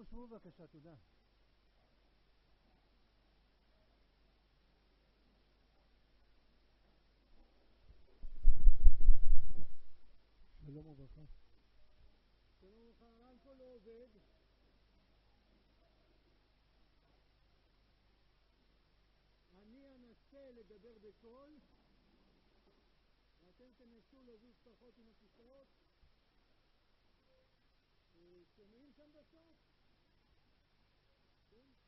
שבו בבקשה, תודה. שלום וברכה. שלום וברכה, הרמקול לא עובד. אני אנסה לדבר בקול, ואתם תנסו להזיז פחות עם הכיסאות. שומעים שם בסוף? כן?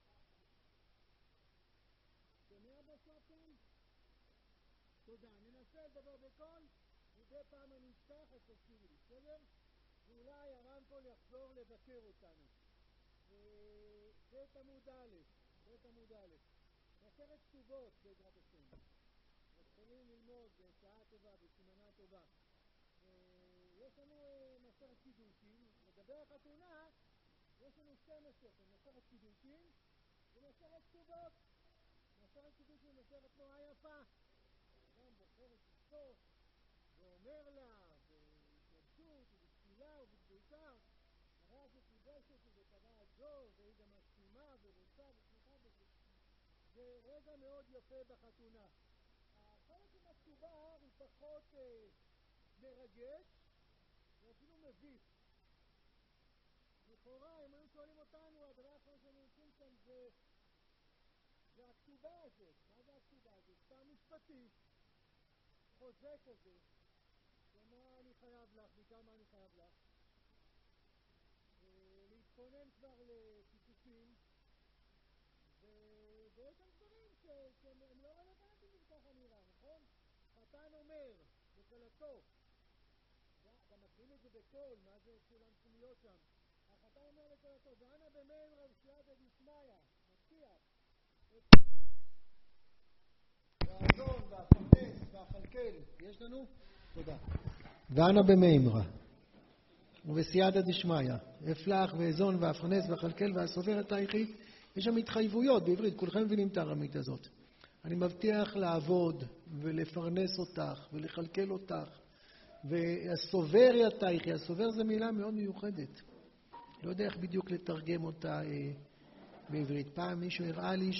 שומע בסוף כאן? תודה, ננסה לדבר בקול, מדי פעם אני אפתח את תשימו לי, בסדר? ואולי הרמקול יחזור לבקר אותנו. בית עמוד א', מסכת כתובות בעזרת השם. מתחילים ללמוד בשעה טובה, בסימנה טובה. יש לנו מסכת קידושין, לגבי החתונה, יש לנו שתי מסכת קידושין ומסכת כתובות. מסכת קידושין מסכת נורא יפה. אדם בוחר את אשתו ואומר לה בהתרגשות ובתפילה ובתבוקה, הרי שקידשת ובקווה זו, והיא גם מסכימה ורוצה ושמחה בזה. זה רגע מאוד יפה בחתונה. החלק עם הכתובה הוא פחות מרגש ואפילו מביך. לכאורה, אם היו שואלים אותנו, הדבר האחרון שאני רוצים כאן זה הכתובה הזאת. מה זה הכתובה הזאת? סתם משפטי, חוזה כזה. ומה אני חייב לך? בעיקר מה אני חייב לך? להתכונן כבר לקיצוצים, ויש שם דברים שהם לא רלוונטיים אם ככה נראה, נכון? חתן אומר לכלתו, גם מתחילים את זה בקול, מה זה כולם צריכים להיות שם? החתן אומר לכלתו, ואנה במימרא בסייעתא דשמיא, מבטיח והאדון והפרנס והכלכל, יש לנו? תודה. ואנה במימרא ובסייעתא דשמיא, אפלח ואזון והפרנס והכלכל והסובר את היחיד. יש שם התחייבויות בעברית, כולכם מבינים את הארמית הזאת. אני מבטיח לעבוד ולפרנס אותך ולכלכל אותך. והסובר יתייכי, הסובר זה מילה מאוד מיוחדת. לא יודע איך בדיוק לתרגם אותה בעברית. פעם מישהו הראה לי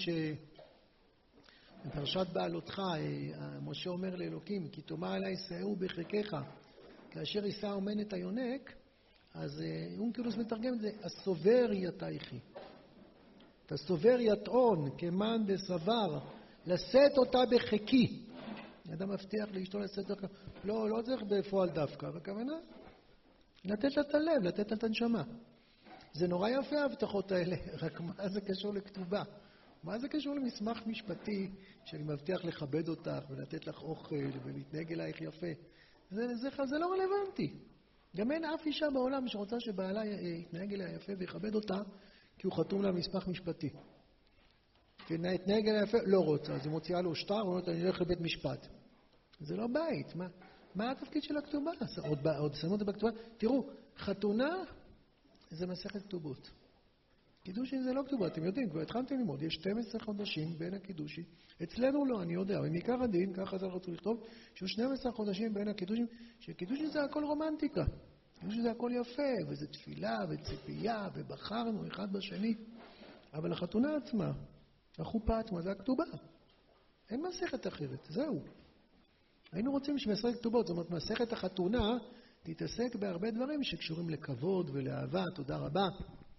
בפרשת בעלותך, משה אומר לאלוקים, כי תאמר אליי שאהו בחיקך, כאשר יישא אומן את היונק, אז אונקלוס מתרגם את זה, הסובר יתייכי. את הסובר יתעון, כמן דסבר, לשאת אותה בחיקי. אדם מבטיח לאשתו לשאת אותה, לא צריך בפועל דווקא, בכוונה, לתת לה את הלב, לתת לה את הנשמה. זה נורא יפה ההבטחות האלה, רק מה זה קשור לכתובה? מה זה קשור למסמך משפטי שאני מבטיח לכבד אותך ולתת לך אוכל ולהתנהג אלייך יפה? זה לא רלוונטי. גם אין אף אישה בעולם שרוצה שבעלה יתנהג אליה יפה ויכבד אותה, כי הוא חתום לה מסמך משפטי. תתנהג אליה יפה, לא רוצה. אז היא מוציאה לו שטר, ואומרת, אני הולך לבית משפט. זה לא בית. מה התפקיד של הכתובה? עוד שמו את זה בכתובה. תראו, חתונה זה מסכת כתובות. קידושין זה לא כתובה, אתם יודעים, כבר התחלתם ללמוד, יש 12 חודשים בין הקידושין. אצלנו לא, אני יודע, ומעיקר הדין, ככה זה רצו לכתוב, שיש 12 חודשים בין הקידושין, שקידושין זה הכל רומנטיקה. קידושין זה הכל יפה, וזה תפילה וציפייה, ובחרנו אחד בשני. אבל החתונה עצמה, החופה עצמה, זה הכתובה. אין מסכת אחרת, זהו. היינו רוצים שמסכת כתובות, זאת אומרת, מסכת החתונה תתעסק בהרבה דברים שקשורים לכבוד ולאהבה, תודה רבה.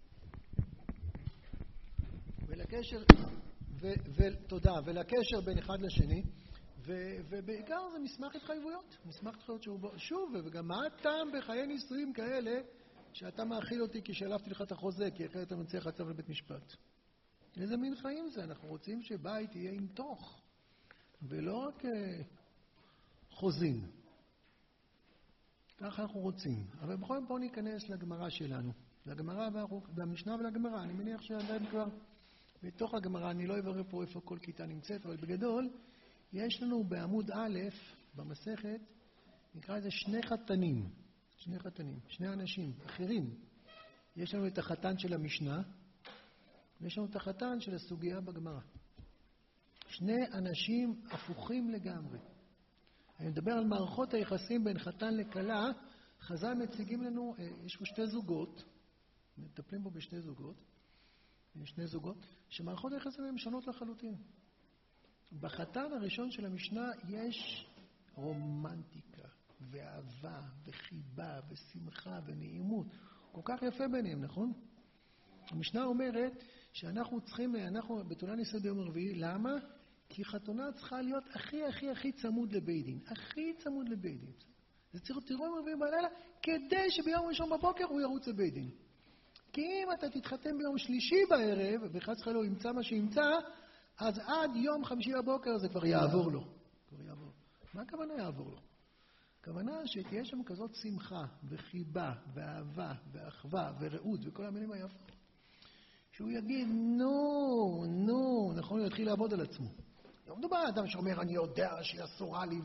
ולקשר, תודה, ולקשר בין אחד לשני, ובעיקר זה מסמך התחייבויות. מסמך התחייבויות שהוא, שוב, וגם מה הטעם בחיי נישואים כאלה, שאתה מאכיל אותי כי שלפתי לך את החוזה, כי אחרת אתה מצליח לצו לבית משפט. איזה מין חיים זה? אנחנו רוצים שבית יהיה עם תוך, ולא רק חוזים. ככה אנחנו רוצים. אבל בכל זאת בואו ניכנס לגמרא שלנו. לגמרא והמשנה ולגמרא. אני מניח שעדיין כבר בתוך הגמרא, אני לא אברר פה איפה כל כיתה נמצאת, אבל בגדול, יש לנו בעמוד א' במסכת, נקרא לזה שני חתנים. שני אנשים אחרים. יש לנו את החתן של המשנה, ויש לנו את החתן של הסוגיה בגמרא. שני אנשים הפוכים לגמרי. אני מדבר על מערכות היחסים בין חתן לכלה. חז"ל מציגים לנו, יש פה שתי זוגות, מטפלים בו בשני זוגות, שמערכות היחסים הן שונות לחלוטין. בחתן הראשון של המשנה יש רומנטיקה, ואהבה, וחיבה, ושמחה, ונעימות. כל כך יפה ביניהם, נכון? המשנה אומרת שאנחנו צריכים, בתולה נישא ביום הרביעי, למה? כי חתונה צריכה להיות הכי צמוד לבית דין. הכי צמוד לבית דין. זה צריך להיות יום רביעי בלילה, כדי שביום ראשון בבוקר הוא ירוץ לבית דין. כי אם אתה תתחתן ביום שלישי בערב, וחס וחלילה ימצא מה שימצא, אז עד יום חמישי בבוקר זה כבר יעבור לו. מה הכוונה יעבור לו? הכוונה שתהיה שם כזאת שמחה, וחיבה, ואהבה, ואחווה, ורעות, וכל המילים היפות. שהוא יגיד, נו, נכון, הוא יתחיל לעבוד על עצמו. לא מדובר על אדם שאומר, אני יודע שהיא אסורה לי,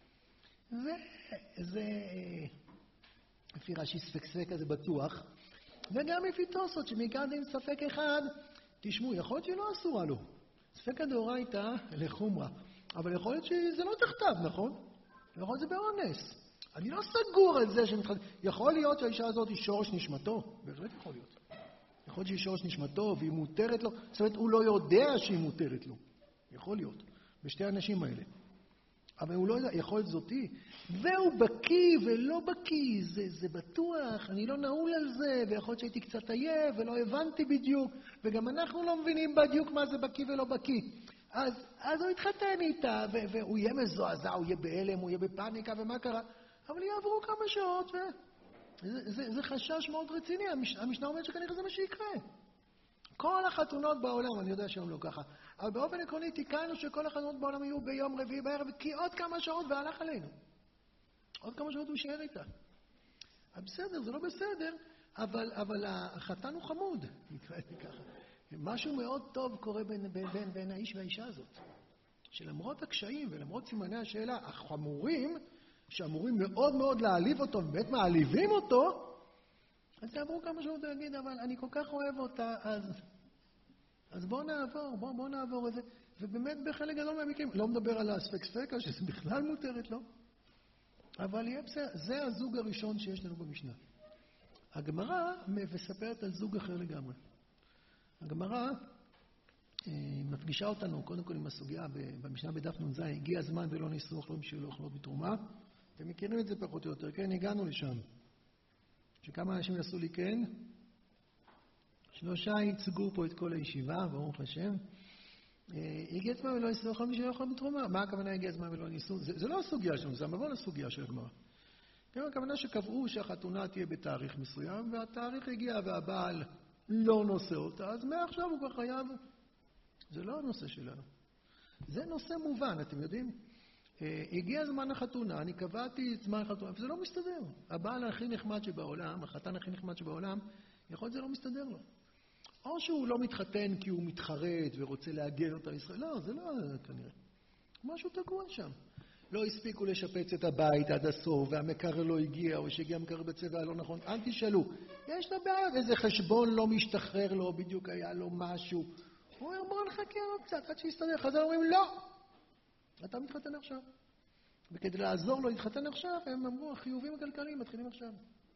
וזה, לפי רש"י ספק כזה בטוח, וגם לפי תוספות, שמעיקר דין ספק אחד, תשמעו, יכול להיות שהיא לא אסורה לו. ספק הדאורייתא לחומרה, אבל יכול להיות שזה לא תחתיו, נכון? יכול להיות שזה באונס. אני לא סגור על זה יכול להיות שהאישה הזאת היא שורש נשמתו, בהחלט יכול להיות. יכול להיות שהיא שורש נשמתו והיא מותרת לו, זאת אומרת, הוא לא יודע שהיא מותרת לו. יכול להיות, בשתי האנשים האלה. אבל הוא לא יודע, יכול להיות זאתי. והוא בקיא ולא בקיא, זה בטוח, אני לא נעול על זה, ויכול להיות שהייתי קצת עייף ולא הבנתי בדיוק, וגם אנחנו לא מבינים בדיוק מה זה בקיא ולא בקיא. אז הוא יתחתן איתה, והוא יהיה מזועזע, הוא יהיה בהלם, הוא יהיה בפאניקה, ומה קרה? אבל יעברו כמה שעות, זה חשש מאוד רציני. המשנה אומרת שכנראה זה מה שיקרה. כל החתונות בעולם, אני יודע שהיום לא ככה, אבל באופן עקרוני תיקנו שכל החתונות בעולם יהיו ביום רביעי בערב, כי עוד כמה שעות והלך עלינו. עוד כמה שעות הוא יישאר איתה. בסדר, זה לא בסדר, אבל החתן הוא חמוד, נקרא את זה ככה. משהו מאוד טוב קורה בין האיש והאישה הזאת. שלמרות הקשיים ולמרות סימני השאלה החמורים, שאמורים מאוד מאוד להעליב אותו, באמת מעליבים אותו, אז תעברו כמה שעות להגיד, אבל אני כל כך אוהב אותה, אז בוא נעבור את זה. ובאמת בחלק גדול מהמקרים, לא מדבר על הספק-ספקה, שזה בכלל מותרת, לא? אבל יהיה בסדר, זה הזוג הראשון שיש לנו במשנה. הגמרא מספרת על זוג אחר לגמרי. הגמרא מפגישה אותנו, קודם כל עם הסוגיה, במשנה בדף נ"ז, הגיע הזמן ולא ניסו אוכלות בשביל לא אוכלות בתרומה. אתם מכירים את זה פחות או יותר, כן? הגענו לשם. שכמה אנשים עשו לי כן? 3 ייצגו פה את כל הישיבה, ברוך השם. הגיע הזמן ולא ניסו אוכלות בשביל לא אוכלות בתרומה. מה הכוונה הגיע הזמן ולא ניסו? זה לא הסוגיה שלנו, זה המבוא לסוגיה של הגמרא. כן, הכוונה שקבעו שהחתונה תהיה בתאריך מסוים, והתאריך הגיע והבעל לא נושא אותה, אז מעכשיו הוא כבר חייב. זה לא הנושא שלנו. זה נושא מובן, אתם יודעים? הגיע זמן החתונה, אני קבעתי את זמן החתונה, וזה לא מסתדר. הבעל הכי נחמד שבעולם, החתן הכי נחמד שבעולם, יכול להיות זה לא מסתדר לו. או שהוא לא מתחתן כי הוא מתחרט ורוצה להגן אותה ישראל. לא, זה לא כנראה. משהו תקוע שם. לא הספיקו לשפץ את הבית עד הסוף, והמקרר לא הגיע, או שהגיע המקרר בצבע לא נכון. אל תשאלו. יש לה בעיה, איזה חשבון לא משתחרר לו, בדיוק היה לו משהו. הוא אומר, בוא נחכה לו קצת, עד שיסתדר. חזר אומרים, לא! אתה מתחתן עכשיו. וכדי לעזור לו להתחתן עכשיו, הם אמרו, החיובים הכלכליים מתחילים עכשיו.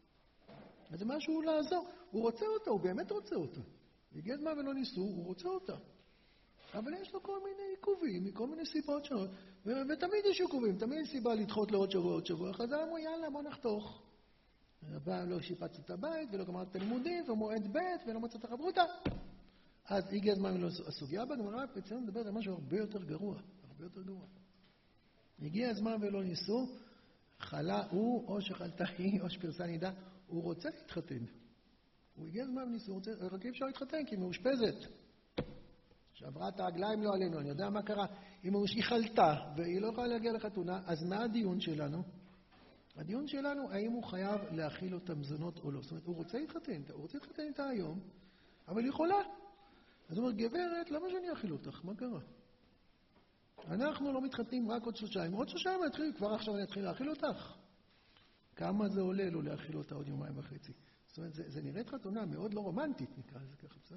אז זה משהו לעזור. הוא רוצה אותה, הוא באמת רוצה אותה. הגיע זמן ולא ניסו, הוא רוצה אותה. אבל יש לו כל מיני עיכובים, מכל מיני סיבות שונות. ותמיד יש עיכובים, תמיד סיבה לדחות לעוד שבוע. חזר אמרו, יאללה, בוא נחתוך. הבא לא שיפץ את הבית, ולא גמר את הלימודים, ומועד ב' ולא מצא את החברותה. אז הגיע הזמן ולא הסוגיה בגמרא, אצלנו מדברת על משהו הרבה יותר גרוע. הרבה יותר גרוע. הגיע הזמן ולא ניסו, חלה הוא, או שחלתה היא, או שפרסה נידה, הוא רוצה להתחתן. הוא הגיע הזמן וניסו, רק אי אפשר להתחתן, כי היא מאושפזת. שעברה את העגליים לא עלינו, אני יודע מה קרה. היא חלתה, והיא לא יכולה להגיע לחתונה, אז מה הדיון שלנו? הדיון שלנו, האם הוא חייב להאכיל אותה מזונות או לא. זאת אומרת, הוא רוצה להתחתן איתה היום, אבל היא יכולה. אז הוא אומר, גברת, למה שאני אאכיל אותך? מה קרה? אנחנו לא מתחתנים רק עוד 3 ימים. עוד 3 ימים נתחיל, כבר עכשיו אני אתחיל להאכיל אותך. כמה זה עולה לו להאכיל אותה עוד 1.5 ימים? זאת אומרת, זה נראית חתונה מאוד לא רומנטית, נקרא לזה ככה, בסדר?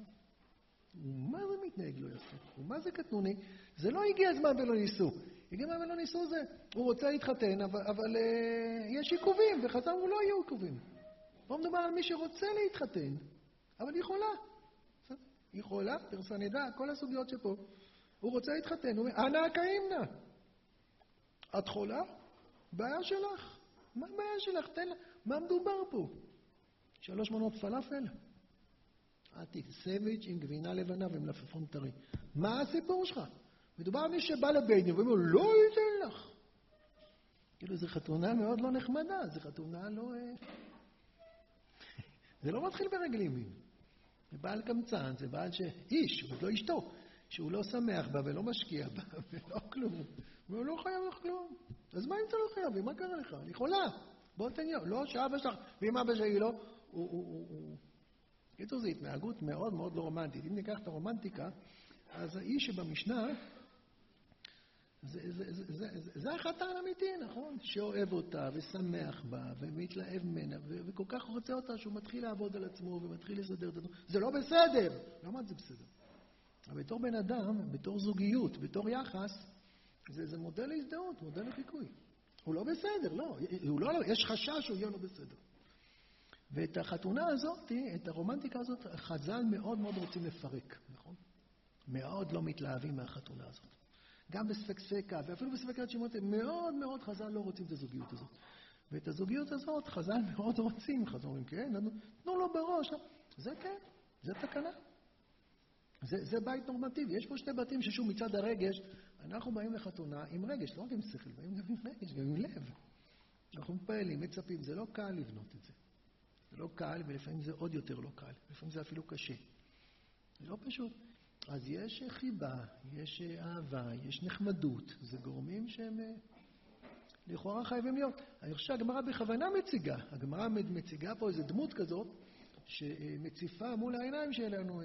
ומה זה מתנהג לא יפה? ומה זה קטנוני? זה לא הגיע הזמן ולא ניסו. הגיע הזמן ולא ניסו זה, הוא רוצה להתחתן, אבל יש עיכובים, וחזר הוא לא יהיו עיכובים. לא מדבר על מי שרוצה להתחתן, אבל היא חולה. היא חולה, פרסנדה, כל הסוגיות שפה. הוא רוצה להתחתן, הוא אומר, אנא קיימנה. את חולה? בעיה שלך. מה הבעיה שלך? תן לה. מה מדובר פה? 3 מנות פלאפל? סביץ' עם גבינה לבנה ומלפפון טרי. מה הסיפור שלך? מדובר על מי שבא לבית ואומר, לא ייתן לך. כאילו, זו חתונה מאוד לא נחמדה, זו חתונה לא... זה לא מתחיל ברגלים. זה בעל קמצן, זה בעל איש, הוא לא אשתו, שהוא לא שמח בה ולא משקיע בה ולא כלום. והוא לא חייב לך כלום. אז מה אם אתה לא חייב? מה קרה לך? אני חולה. בוא תניע. לא, שאבא שלך, ואם אבא שלי לא, קיצור, זו התנהגות מאוד מאוד לא רומנטית. אם ניקח את הרומנטיקה, אז האיש שבמשנה, זה החתן האמיתי, נכון? שאוהב אותה ושמח בה ומתלהב ממנה וכל כך רוצה אותה שהוא מתחיל לעבוד על עצמו ומתחיל לסדר את עצמו. זה לא בסדר! למה זה בסדר? אבל בתור בן אדם, בתור זוגיות, בתור יחס, זה מודל להזדהות, מודל לחיקוי. הוא לא בסדר, לא. יש חשש שהוא יהיה לא בסדר. ואת החתונה הזאת, את הרומנטיקה הזאת, חז"ל מאוד מאוד רוצים לפרק, נכון? מאוד לא מתלהבים מהחתונה הזאת. גם בספק ספקה, ואפילו בספק יד שמות, מאוד מאוד חז"ל לא רוצים את הזוגיות הזאת. ואת הזוגיות הזאת חז"ל מאוד רוצים, חז"ל אומרים, כן, תנו לו בראש. זה כן, זה תקנה. זה בית נורמטיבי. יש פה 2 בתים ששוב מצד הרגש, אנחנו באים לחתונה עם רגש, לא רק עם שכל, באים גם עם רגש, גם עם לב. אנחנו מפעלים, מצפים, זה לא קל לבנות את זה. זה לא קל, ולפעמים זה עוד יותר לא קל. לפעמים זה אפילו קשה. זה לא פשוט. אז יש חיבה, יש אהבה, יש נחמדות. זה גורמים שהם לכאורה חייבים להיות. אני חושב שהגמרא בכוונה מציגה. הגמרא מציגה פה איזו דמות כזאת, שמציפה מול העיניים שלנו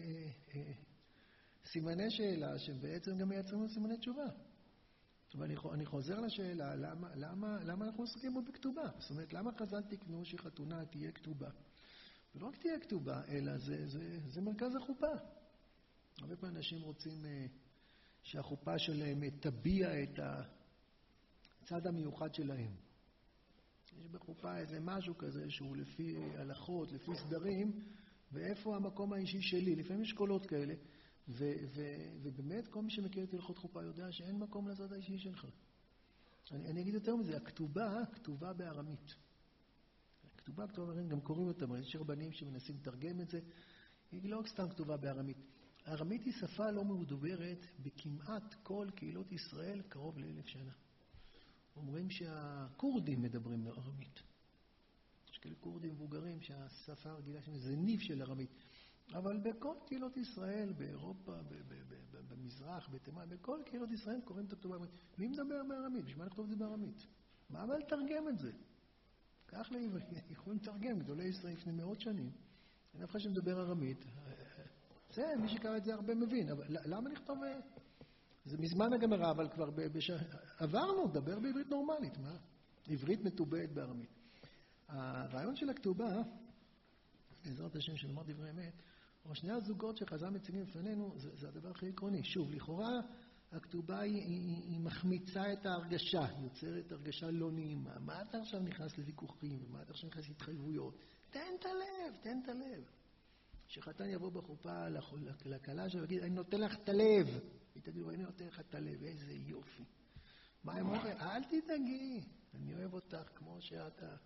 סימני שאלה, שבעצם גם מייצרים סימני תשובה. ואני חוזר לשאלה, למה אנחנו עוסקים בו בכתובה? זאת אומרת, למה חז"ל תקנו שחתונה תהיה כתובה? ולא רק תהיה כתובה, אלא זה מרכז החופה. הרבה פעמים אנשים רוצים שהחופה שלהם תביע את הצד המיוחד שלהם. יש בחופה איזה משהו כזה שהוא לפי הלכות, לפי סדרים, ואיפה המקום האישי שלי. לפעמים יש קולות כאלה, ובאמת כל מי שמכיר את הלכות חופה יודע שאין מקום לצד האישי שלך. אני אגיד יותר מזה, כתובה בארמית. כתובה בארמית, גם קוראים אותם, יש רבנים שמנסים לתרגם את זה, היא לא סתם כתובה בארמית. הארמית היא שפה לא מדוברת בכמעט כל קהילות ישראל קרוב ל1,000 שנה. אומרים שהקורדים מדברים בארמית. יש כאלה קורדים מבוגרים שהשפה הרגילה שלהם זה ניב של ארמית. אבל בכל קהילות ישראל, באירופה, במזרח, בתימן, בכל קהילות ישראל קוראים את הכתובה בארמית. מי מדבר בארמית? בשביל מה לכתוב את זה בארמית? מה אבל לתרגם את זה? כך יכולים לתרגם גדולי ישראל לפני 100 שנים. אין אף אחד שמדבר ארמית. זה, מי שקרא את זה הרבה מבין. אבל למה נכתוב... זה מזמן הגמרא, אבל כבר עברנו, דבר בעברית נורמלית. מה? עברית מטובעת בארמית. הרעיון של הכתובה, בעזרת השם שנאמר דברי אמת, או 2 הזוגות שחז"ל מציגים לפנינו, זה הדבר הכי עקרוני. שוב, לכאורה הכתובה היא מחמיצה את ההרגשה, יוצרת הרגשה לא נעימה. מה אתה עכשיו נכנס לוויכוחים, ומה אתה עכשיו נכנס להתחייבויות? תן את הלב. שחתן יבוא בחופה לכלה שלו ויגיד, אני נותן לך את הלב. היא תגיד לו, אני נותן לך את הלב, איזה יופי. מה הם אומרים? אל תדאגי, אני אוהב אותך כמו שאתה.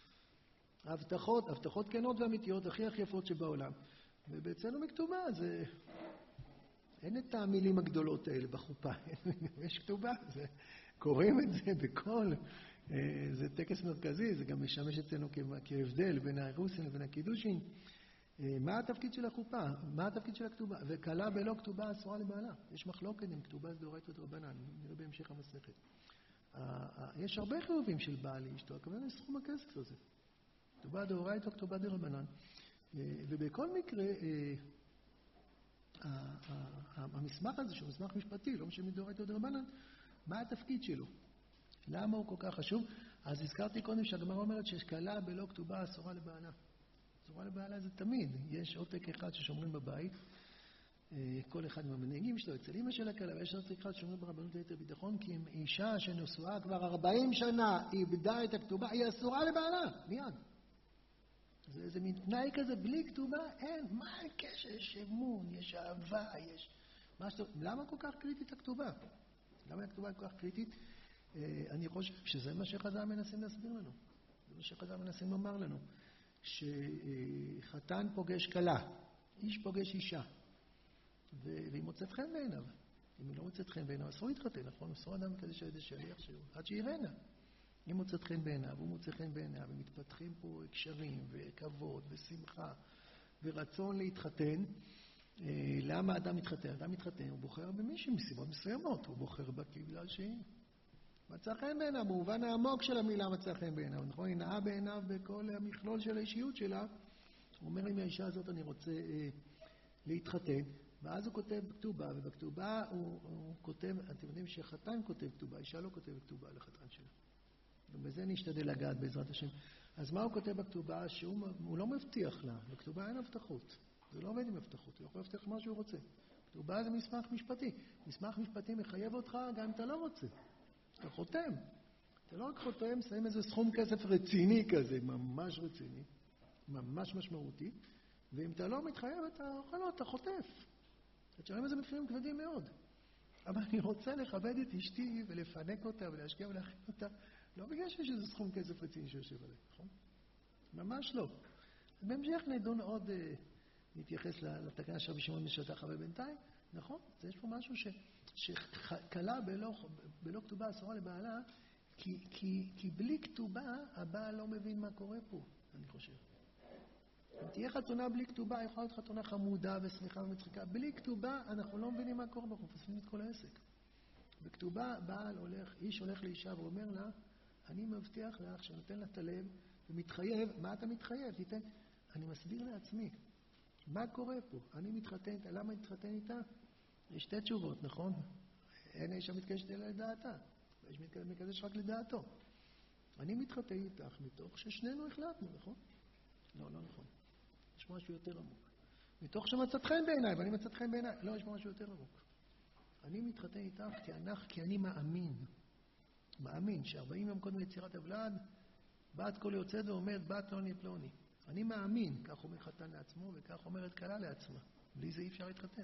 הבטחות כנות ואמיתיות, הכי יפות שבעולם. ובאצלנו מכתובה, אין את המילים הגדולות האלה בחופה. יש כתובה, קוראים את זה בכל. זה טקס מרכזי, זה גם משמש אצלנו כהבדל בין האירוסין לבין הקידושין. מה התפקיד של החופה? מה התפקיד של הכתובה? וכלה בלא כתובה אסורה לבעלה. יש מחלוקת עם כתובה דאורייתא ודרבנן, נראה בהמשך המסכת. יש הרבה חיובים של בעל לאשתו, הכוונה לסכום הכסף הזה. כתובה דאורייתא, כתובה דרבנן. ובכל מקרה, המסמך הזה, שהוא מסמך משפטי, לא משנה דאורייתא ודרבנן, מה התפקיד שלו? למה הוא כל כך חשוב? אז הזכרתי קודם שהגמרא אומרת שיש כלה בלא כתובה אסורה לבעלה. אסורה לבעלה זה תמיד. יש עותק אחד ששומרים בבית, כל אחד עם המנהיגים שלו, אצל אמא של הכלה, ויש עותק אחד ששומרים ברבנות ליתר ביטחון, כי אם אישה שנשואה כבר 40 שנה, איבדה את הכתובה, היא אסורה לבעלה, מיד. זה מין תנאי כזה, בלי כתובה אין. מה הקשר? יש אמון, יש אהבה, יש... למה כל כך קריטית הכתובה? למה הכתובה כל כך קריטית? אני חושב שזה מה שחז"ל מנסים להסביר לנו. זה מה שחז"ל מנסים לומר לנו. שחתן פוגש כלה, איש פוגש אישה, והיא מוצאת חן בעיניו. אם היא לא מוצאת חן בעיניו, אסור להתחתן, נכון? אסור אדם כזה שיודע שליח שלו, עד שיראנה. אם מוצאת חן בעיניו, הוא מוצא חן בעיניו, ומתפתחים פה הקשרים, וכבוד, ושמחה, ורצון להתחתן. למה אדם מתחתן? אדם מתחתן, הוא בוחר במישהו מסיבות מסוימות, הוא בוחר בה בגלל שהיא מצא חן בעיניו, במובן העמוק של המילה מצא חן בעיניו, נכון? היא נעה בעיניו בכל המכלול של האישיות שלה. הוא אומר, עם האישה הזאת אני רוצה להתחתן, ואז הוא כותב בכתובה, ובכתובה הוא כותב, אתם יודעים שחתן כותב כתובה, אישה לא כותבת כתובה לחתן שלה. ובזה נשתדל לגעת בעזרת השם. אז מה הוא כותב בכתובה? שהוא לא מבטיח לה, בכתובה אין הבטחות. זה לא עובד עם הבטחות, הוא יכול להבטיח מה שהוא רוצה. כתובה זה מסמך משפטי. מסמך משפטי מחייב אותך גם אם אתה לא רוצה. אתה חותם. אתה לא רק חותם, שמים איזה סכום כסף רציני כזה, ממש רציני, ממש משמעותי, ואם אתה לא מתחייב, אתה חוטף. אתה תשלם איזה מחירים כבדים מאוד. אבל אני רוצה לכבד את אשתי ולפנק אותה ולהשקיע ולהכין אותה, לא בגלל שיש איזה סכום כסף רציני שיושב עליה, נכון? ממש לא. בהמשך נדון עוד, נתייחס לתקנה של רבי שמעון משטח, אבל בינתיים, נכון? יש פה משהו שכלה בלא כתובה אסורה לבעלה, כי בלי כתובה הבעל לא מבין מה קורה פה, אני חושב. אם תהיה חתונה בלי כתובה, יכולה להיות חתונה חמודה ושמחה ומצחיקה. בלי כתובה אנחנו לא מבינים מה קורה, אנחנו מפספסים את כל העסק. בכתובה בעל הולך, איש הולך לאישה ואומר לה, אני מבטיח לך שנותן לה את הלב ומתחייב. מה אתה מתחייב? תיתן. אני מסביר לעצמי. מה קורה פה? אני מתחתן איתה. למה מתחתן איתה? יש שתי תשובות, נכון? אין האישה מתקשת אלא לדעתה. ויש מקדש רק לדעתו. אני מתחתן איתך מתוך ששנינו החלטנו, נכון? לא, לא נכון. יש משהו יותר עמוק. מתוך שמצאת חן בעיניי, ואני מצאת חן בעיניי. לא, יש משהו יותר עמוק. אני מתחתן איתך כי אני מאמין. מאמין ש40 יום קודם יצירת הוולד, בת כל יוצאת ואומרת, בת פלוני פלוני. אני מאמין, כך אומר חתן לעצמו, וכך אומרת כלה לעצמה. בלי זה אי אפשר להתחתן.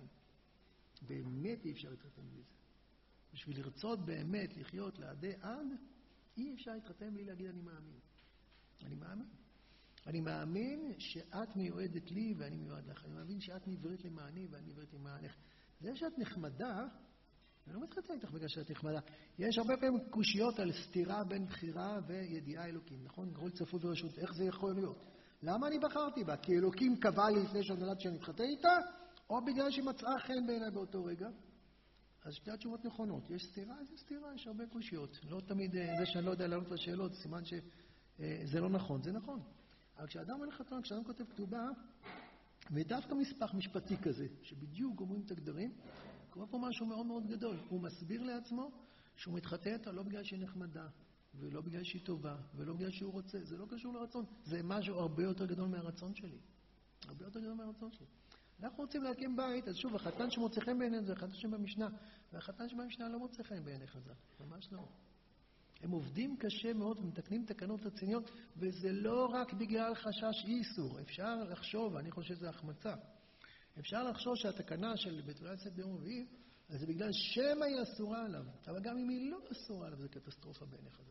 באמת אי אפשר להתחתן בלי זה. בשביל לרצות באמת לחיות לעדי עד, אי אפשר להתחתן בלי להגיד אני מאמין. אני מאמין. אני מאמין שאת מיועדת לי ואני מיועד לך. אני מאמין שאת נבראת למעני ואני נבראת למענך. זה שאת נחמדה, אני לא מתחתן איתך בגלל שאת נחמדה. יש הרבה פעמים קושיות על סתירה בין בחירה וידיעה אלוקים, נכון? גרול צפוי ורשות. איך זה יכול להיות? למה אני בחרתי בה? כי אלוקים קבע לי לפני שנולדתי שאני מתחתן איתה, או בגלל שהיא מצאה חן בעיניי באותו רגע? אז שתי התשובות נכונות. יש סתירה, אז יש סתירה, יש הרבה קושיות. לא תמיד זה שאני לא יודע לענות לשאלות, סימן שזה לא נכון. זה נכון. אבל כשאדם הולך לחתונה, כשאדם כותב כתובה, ודווקא מספח משפטי כזה, שבדיוק גומרים את הגדרים, קורה פה משהו מאוד מאוד גדול. הוא מסביר לעצמו שהוא מתחתן איתה לא בגלל שהיא נחמדה, ולא בגלל שהיא טובה, ולא בגלל שהוא רוצה. זה לא קשור לרצון. זה משהו הרבה יותר גדול מהרצון שלי. הרבה יותר גדול מהרצון שלי. אנחנו רוצים להקים בית, אז שוב, החתן שמוצא חן בעינינו זה החתן שבמשנה, והחתן שבמשנה לא מוצא חן בעיני חז"ל. ממש לא. הם עובדים קשה מאוד ומתקנים תקנות רציניות, וזה לא רק בגלל חשש איסור. אפשר לחשוב, אני חושב שזה החמצה. אפשר לחשוב שהתקנה של בתולת סט ביום רביעי, אז זה בגלל שמא היא אסורה עליו. אבל גם אם היא לא אסורה עליו, זה קטסטרופה בעיני חז"ל.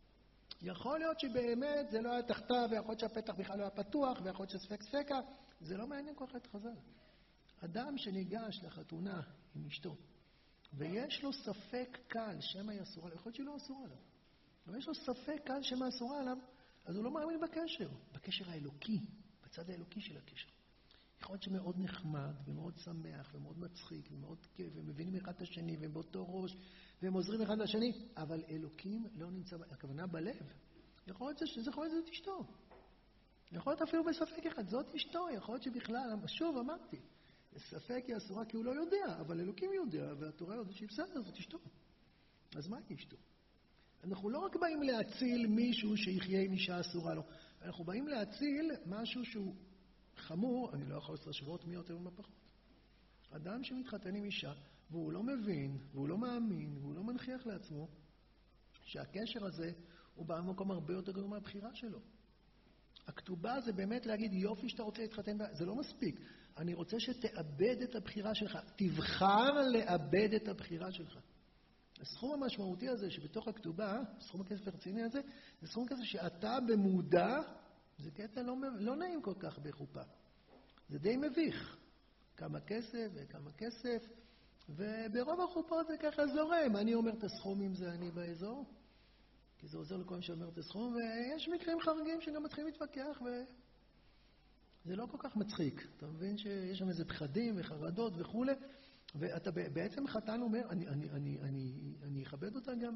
יכול להיות שבאמת זה לא היה תחתיו, ויכול להיות שהפתח בכלל לא היה פתוח, ויכול להיות שספק ספקה. זה לא מעניין כל כך את חז"ל. אדם שניגש לחתונה עם אשתו, ויש לו ספק קל שמא היא אסורה עליו, יכול להיות שהיא לא אסורה עליו. אבל יש לו ספק קל שמא אסורה עליו, אז הוא לא מאמין בקשר האלוקי, בצד האלוקי של הקשר. יכול להיות שמאוד נחמד, ומאוד שמח, ומאוד מצחיק, ומאוד כיף, והם מבינים אחד את השני, והם באותו ראש, והם עוזרים אחד לשני, אבל אלוקים לא נמצא, הכוונה בלב. יכול להיות שזה זאת אשתו. יכול להיות אפילו בספק אחד, זאת אשתו, יכול להיות שבכלל, שוב אמרתי, ספק היא אסורה כי הוא לא יודע, אבל אלוקים יודע, והתורה יודעת שהיא בסדר, זאת אשתו. אז מה היא אשתו? אנחנו לא רק באים להציל מישהו שיחיה עם אישה אסורה לו, אנחנו באים להציל משהו שהוא חמור, אני לא יכול להשוות מי יותר ומה פחות. אדם שמתחתן עם אישה, והוא לא מבין, והוא לא מאמין, והוא לא מנחיח לעצמו, שהקשר הזה הוא במקום הרבה יותר גדול מהבחירה שלו. הכתובה זה באמת להגיד, יופי שאתה רוצה להתחתן, זה לא מספיק. אני רוצה שתאבד את הבחירה שלך. תבחר לאבד את הבחירה שלך. הסכום המשמעותי הזה שבתוך הכתובה, הסכום הכסף הרציני הזה, זה סכום כסף שאתה במודע, זה קטע לא נעים כל כך בחופה. זה די מביך. כמה כסף וכמה כסף, וברוב החופות זה ככה זורם. אני אומר את הסכום אם זה אני באזור, כי זה עוזר לכל מי שאומר את הסכום, ויש מקרים חריגים שגם מתחילים להתווכח, וזה לא כל כך מצחיק. אתה מבין שיש שם איזה פחדים וחרדות וכו', ואתה בעצם חתן אומר, אני אכבד אותה גם,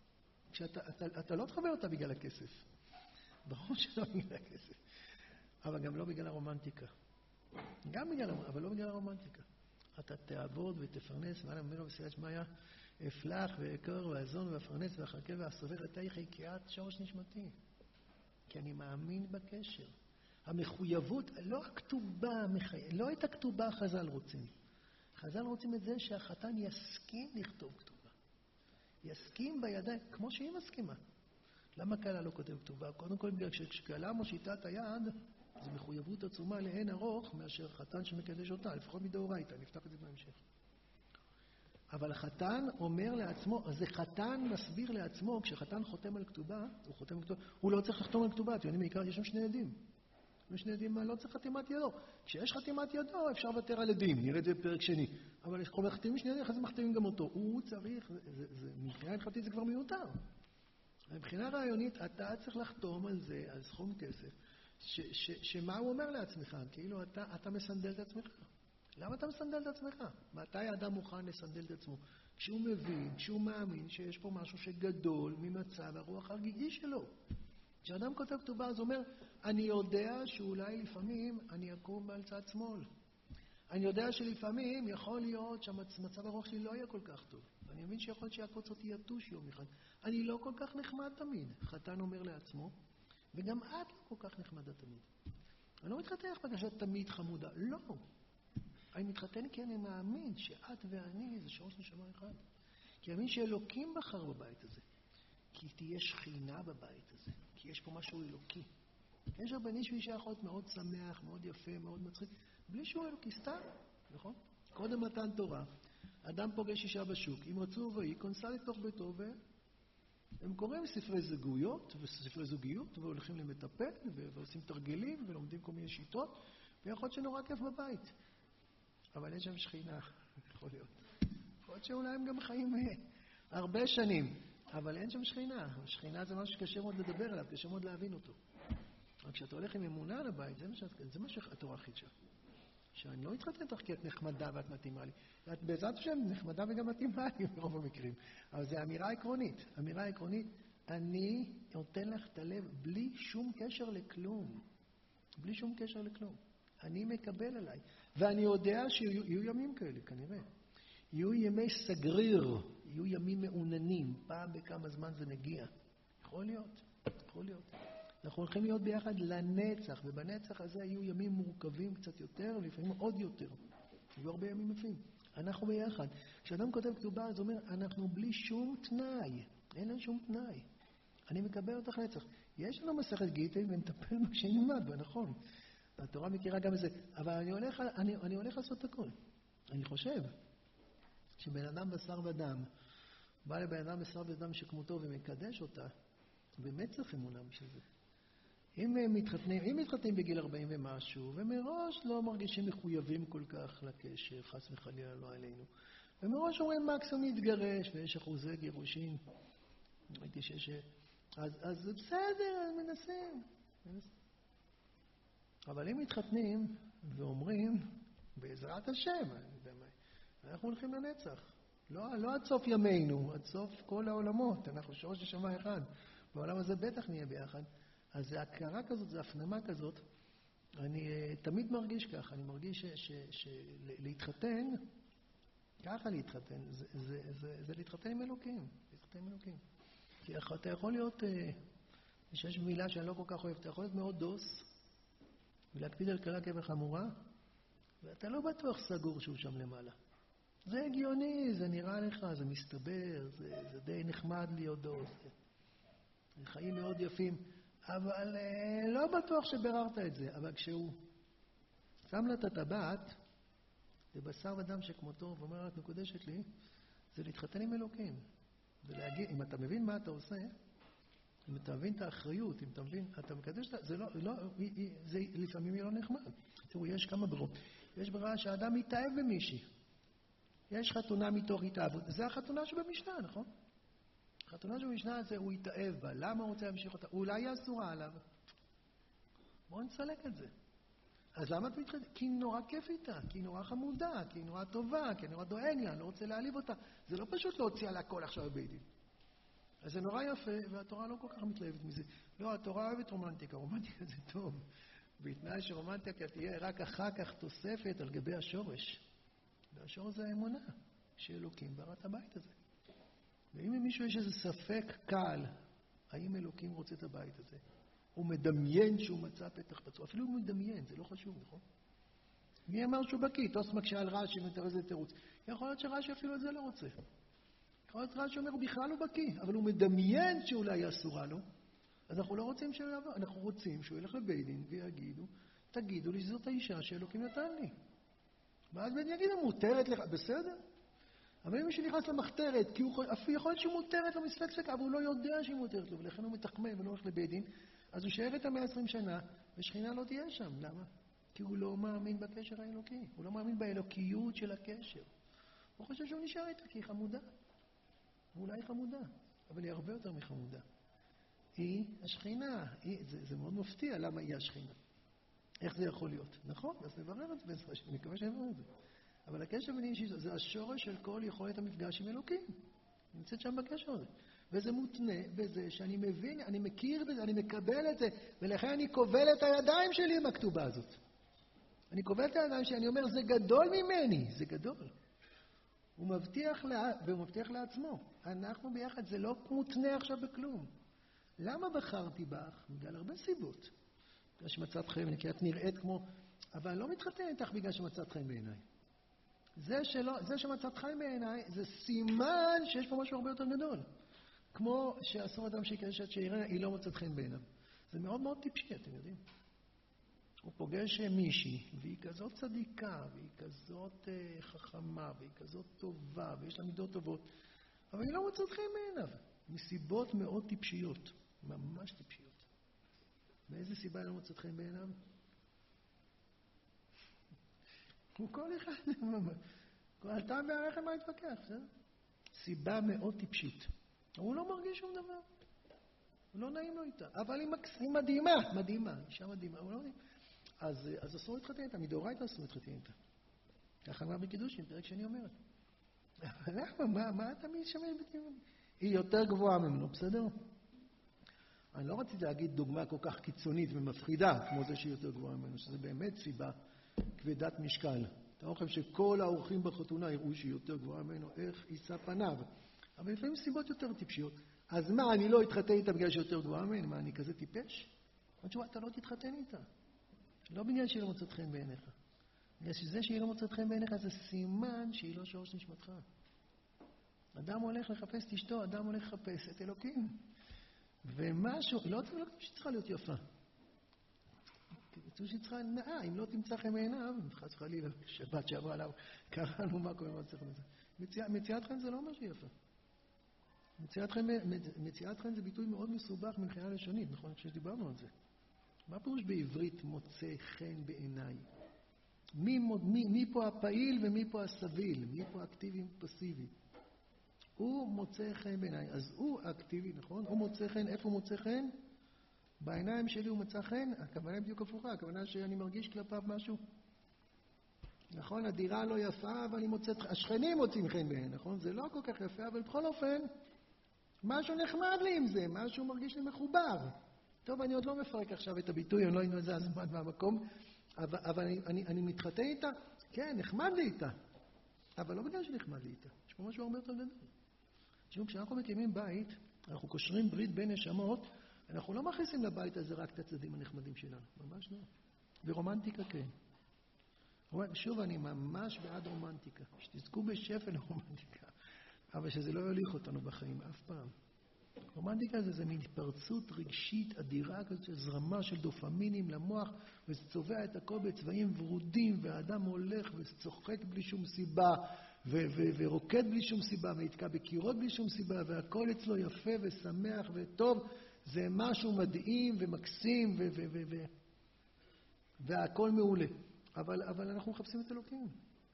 כשאתה לא תכבד אותה בגלל הכסף. ברור שלא בגלל הכסף, אבל גם לא בגלל הרומנטיקה. גם בגלל, אבל לא בגלל הרומנטיקה. אתה תעבוד ותפרנס, מעלה ממנו בסייעת שמיה, אפלח ויקר והזון והפרנס והחכה והסובר את היחי קיאת שורש נשמתי. כי אני מאמין בקשר. המחויבות, לא הכתובה, לא את הכתובה חז"ל רוצים. חז"ל רוצים את זה שהחתן יסכים לכתוב כתובה. יסכים בידיים, כמו שהיא מסכימה. למה קהלה לא כותב כתובה? קודם כל, בגלל שכשקהלה מושיטה את היד, זו מחויבות עצומה לאין ארוך מאשר חתן שמקדש אותה, לפחות מדאורייתא, נפתח את זה בהמשך. אבל החתן אומר לעצמו, אז חתן מסביר לעצמו, כשחתן חותם על כתובה, הוא לא צריך לחתום על כתובה, אתם יודעים, בעיקר יש שם שני עדים. יש שני עדים, לא צריך חתימת ידו. כשיש חתימת ידו, אפשר לוותר על עדים, נראה את זה בפרק שני. אבל יש כל מחתימים שני עדים, אחרי זה מחתימים גם אותו. הוא צריך, מבחינה הלכתית זה כבר מיותר. מבחינה רעיונית, אתה צריך לחתום על זה, על סכום כסף, שמה הוא אומר לעצמך? כאילו אתה מסנדל את עצמך. למה אתה מסנדל את עצמך? מתי האדם מוכן לסנדל את עצמו? כשהוא מבין, כשהוא מאמין שיש פה משהו שגדול ממצב הרוח הרגיגי שלו. כשאדם כותב כתובה, אז הוא אומר, אני יודע שאולי לפעמים אני אקום על צד שמאל. אני יודע שלפעמים יכול להיות שמצב הרוח שלי לא יהיה כל כך טוב. אני מבין שיכול להיות שיעקוץ אותי יתוש יום אחד. אני לא כל כך נחמד תמיד. חתן אומר לעצמו, וגם את לא כל כך נחמדה תמיד. אני לא מתחתן לך בגלל תמיד חמודה. לא. אני מתחתן כי אני מאמין שאת ואני זה שורש נשמה אחד. כי אני מאמין שאלוקים בחר בבית הזה. כי תהיה שכינה בבית הזה. כי יש פה משהו אלוקי. יש הרבה איש ואישה יכול להיות מאוד שמח, מאוד יפה, מאוד מצחיק, בלי שהוא אלוקי, סתם, נכון? קודם מתן תורה, אדם פוגש אישה בשוק, אם רצו והיא כונסה לתוך ביתו, והם קוראים ספרי זוגיות, וספרי זוגיות, והולכים למטפל, ועושים תרגלים, ולומדים כל מיני שיטות, ויכול להיות שנורא כיף בבית. אבל אין שם שכינה, יכול להיות. יכול להיות שאולי הם גם חיים הרבה שנים, אבל אין שם שכינה. שכינה זה משהו שקשה מאוד לדבר עליו, קשה מאוד להבין אותו. רק כשאתה הולך עם אמונה על הבית, זה מה שהתורה חידשה. שאני לא אתחתן אותך כי את נחמדה ואת מתאימה לי. את בעזרת השם נחמדה וגם מתאימה לי ברוב המקרים. אבל זו אמירה עקרונית. אמירה עקרונית, אני נותן לך את הלב בלי שום קשר לכלום. בלי שום קשר לכלום. אני מקבל עליי. ואני יודע שיהיו ימים כאלה, כנראה. יהיו ימי סגריר, יהיו ימים מעוננים. פעם בכמה זמן זה נגיע. יכול להיות, יכול להיות. אנחנו הולכים להיות ביחד לנצח, ובנצח הזה היו ימים מורכבים קצת יותר, לפעמים עוד יותר. היו הרבה ימים יפים. אנחנו ביחד. כשאדם כותב כתובה, אז הוא אומר, אנחנו בלי שום תנאי. אין לנו שום תנאי. אני מקבל אותך נצח. יש לנו מסכת גיטין ונטפל מה שנלמד, ונכון. התורה מכירה גם את זה. אבל אני הולך לעשות הכל. אני חושב שבן אדם בשר ודם, בא לבן אדם בשר ודם שכמותו ומקדש אותה, באמת צריך אמונה בשביל זה. אם מתחתנים בגיל 40 ומשהו, ומראש לא מרגישים מחויבים כל כך לקשר, חס וחלילה לא עלינו. ומראש אומרים מקסימום להתגרש, ויש אחוזי גירושים. ראיתי אז זה בסדר, מנסים. אבל אם מתחתנים ואומרים, בעזרת השם, אנחנו הולכים לנצח. לא עד סוף ימינו, עד סוף כל העולמות. אנחנו שורש נשמה אחד. בעולם הזה בטח נהיה ביחד. אז זה הכרה כזאת, זה הפנמה כזאת. אני תמיד מרגיש ככה. אני מרגיש שלהתחתן, ככה להתחתן, זה להתחתן עם אלוקים. להתחתן עם אלוקים. כי אתה יכול להיות, שיש מילה שאני לא כל כך אוהב, אתה יכול להיות מאוד דוס, ולהקפיד על קלה כבחמורה, ואתה לא בטוח סגור שהוא שם למעלה. זה הגיוני, זה נראה לך, זה מסתבר, זה די נחמד להיות דוס. זה חיים מאוד יפים. אבל לא בטוח שבררת את זה. אבל כשהוא שם לה את הטבעת, זה בשר ודם שכמותו, ואומר לה, את מקודשת לי, זה להתחתן עם אלוקים. ולהגיד, אם אתה מבין מה אתה עושה, אם אתה מבין את האחריות, אם אתה מבין, אתה מקדש, זה לפעמים לא נחמד. תראו, יש כמה ברירות. יש ברירה שהאדם מתאהב במישהי. יש חתונה מתוך התאהבות. זה החתונה שבמשנה, נכון? החתונה שבמשנה זה הוא התאהב בה. למה הוא רוצה להמשיך אותה? אולי היא אסורה עליו. בואו נסלק את זה. אז למה את מתחתנת? כי היא נורא כיף איתה, כי היא נורא חמודה, כי היא נורא טובה, כי היא נורא דואג לה, אני לא רוצה להעליב אותה. זה לא פשוט להוציא על הכל עכשיו בבית דין. אז זה נורא יפה, והתורה לא כל כך מתלהבת מזה. לא, התורה אוהבת רומנטיקה, רומנטיקה זה טוב. בתנאי שרומנטיקה תהיה רק אחר כך תוספת על גבי השורש. והשורש זה האמונה שאלוקים ברא את הבית הזה. ואם למישהו יש איזה ספק קל, האם אלוקים רוצה את הבית הזה? הוא מדמיין שהוא מצא פתח פצוע. אפילו הוא מדמיין, זה לא חשוב, נכון? מי אמר שהוא בקיא? תוסמק שאל רש"י מתאר איזה תירוץ. יכול להיות שרש"י אפילו את זה לא רוצה. יכול להיות רש"י אומר, הוא בכלל לא בקיא, אבל הוא מדמיין שאולי אסורה לו. אז אנחנו לא רוצים שהוא יעבור, אנחנו רוצים שהוא ילך לבית דין ויגידו, תגידו לי שזאת האישה שאלוקים נתן לי. ואז בית דין יגידו, מותרת לך, בסדר? אבל אם מישהו נכנס למחתרת, כי הוא יכול להיות שהוא מותרת לו מספק ספק, אבל הוא לא יודע שהיא מותרת לו, ולכן הוא מתחמם ולא הולך לבית דין, אז הוא שאר את 120 שנה, ושכינה לא תהיה שם. למה? כי הוא לא מאמין בקשר האלוקי, הוא לא מאמין באלוקיות של הקשר. הוא חושב שהוא נשאר איתה, כי היא חמודה. ואולי היא חמודה, אבל היא הרבה יותר מחמודה. היא השכינה, זה מאוד מפתיע למה היא השכינה. איך זה יכול להיות? נכון, אז נברר את זה, אני מקווה שנברר את זה. אבל הקשר בין אישי זה השורש של כל יכולת המפגש עם אלוקים. נמצאת שם בקשר הזה. וזה מותנה בזה שאני מבין, אני מכיר בזה, אני מקבל את זה, ולכן אני כובל את הידיים שלי עם הכתובה הזאת. אני כובל את הידיים שלי, אני אומר, זה גדול ממני, זה גדול. הוא מבטיח לעצמו. אנחנו ביחד, זה לא מותנה עכשיו בכלום. למה בחרתי בך? בגלל הרבה סיבות. בגלל שמצאת חן, כי את נראית כמו... אבל אני לא מתחתן איתך בגלל שמצאת חן בעיניי. זה שמצאת חן בעיניי, זה סימן שיש פה משהו הרבה יותר גדול. כמו שאסור אדם שיקרש עד שיראה, היא לא מצאת חן בעיניו. זה מאוד מאוד טיפשי, אתם יודעים. הוא פוגש מישהי, והיא כזאת צדיקה, והיא כזאת חכמה, והיא כזאת טובה, ויש לה מידות טובות, אבל היא לא מצאת חן בעיניו. מסיבות מאוד טיפשיות, ממש טיפשיות. מאיזה סיבה היא לא מצאת חן בעיניו? הוא כל אחד, כל טעם והרחם מה יתפקח, בסדר? סיבה מאוד טיפשית. הוא לא מרגיש שום דבר. הוא לא נעים לו איתה. אבל היא מדהימה, אישה מדהימה. הוא לא מדהים. אז אסור להתחתן איתה, מדאורייתא אסור להתחתן איתה. ככה אמר בקידושין, פרק שני אומרת. אבל למה? מה אתה משתמש בטיעון? היא יותר גבוהה ממנו, בסדר? אני לא רציתי להגיד דוגמה כל כך קיצונית ומפחידה, כמו זה שהיא יותר גבוהה ממנו, שזה באמת סיבה כבדת משקל. אתה חושב שכל האורחים בחתונה יראו שהיא יותר גבוהה ממנו, איך יישא פניו. אבל לפעמים סיבות יותר טיפשיות. אז מה, אני לא אתחתן איתה בגלל שהיא יותר גבוהה ממנו? מה, אני כזה טיפש? התשובה, אתה לא תתחתן איתה. לא בגלל שהיא לא מוצאת חן בעיניך. בגלל שזה שהיא לא מוצאת חן בעיניך זה סימן שהיא לא שורש נשמתך. אדם הולך לחפש את אשתו, אדם הולך לחפש את אלוקים. ומשהו, לא שצריכה להיות יפה. כתוב שצריכה נאה, אם לא תמצא חן בעיניו, חס וחלילה, שבת שעברה עליו, קראנו מה קורה במצב הזה. מציאת חן זה לא אומר שהיא יפה. מציאת חן זה ביטוי מאוד מסובך מבחינה לשונית, נכון? אני חושב שדיברנו על זה. מה פירוש בעברית מוצא חן בעיניי? מי פה הפעיל ומי פה הסביל? מי פה אקטיבי ופסיבי? הוא מוצא חן בעיניי. אז הוא אקטיבי, נכון? הוא מוצא חן. איפה הוא מוצא חן? בעיניים שלי הוא מצא חן. הכוונה בדיוק הפוכה. הכוונה שאני מרגיש כלפיו משהו. נכון? הדירה לא יפה, אבל אני מוצאת חן. השכנים מוצאים חן בעיניי, נכון? זה לא כל כך יפה, אבל בכל אופן, משהו נחמד לי עם זה. משהו מרגיש לי מחובר. טוב, אני עוד לא מפרק עכשיו את הביטוי, אני לא יודע איזה הזמן מהמקום, אבל אני מתחתן איתה, כן, נחמד לי איתה, אבל לא בגלל שנחמד לי איתה, יש פה משהו הרבה יותר גדול. תשמעו, כשאנחנו מקימים בית, אנחנו קושרים ברית בין נשמות, אנחנו לא מכניסים לבית הזה רק את הצדדים הנחמדים שלנו, ממש לא. ורומנטיקה כן. שוב, אני ממש בעד רומנטיקה, שתזכו בשפל רומנטיקה, אבל שזה לא יוליך אותנו בחיים אף פעם. רומנטיקה זה מין התפרצות רגשית אדירה, כזאת זרמה של דופמינים למוח, וזה צובע את הכל בצבעים ורודים, והאדם הולך וצוחק בלי שום סיבה, ורוקד בלי שום סיבה, ויתקע בקירות בלי שום סיבה, והכל אצלו יפה ושמח וטוב. זה משהו מדהים ומקסים, והכל מעולה. אבל אנחנו מחפשים את אלוקים.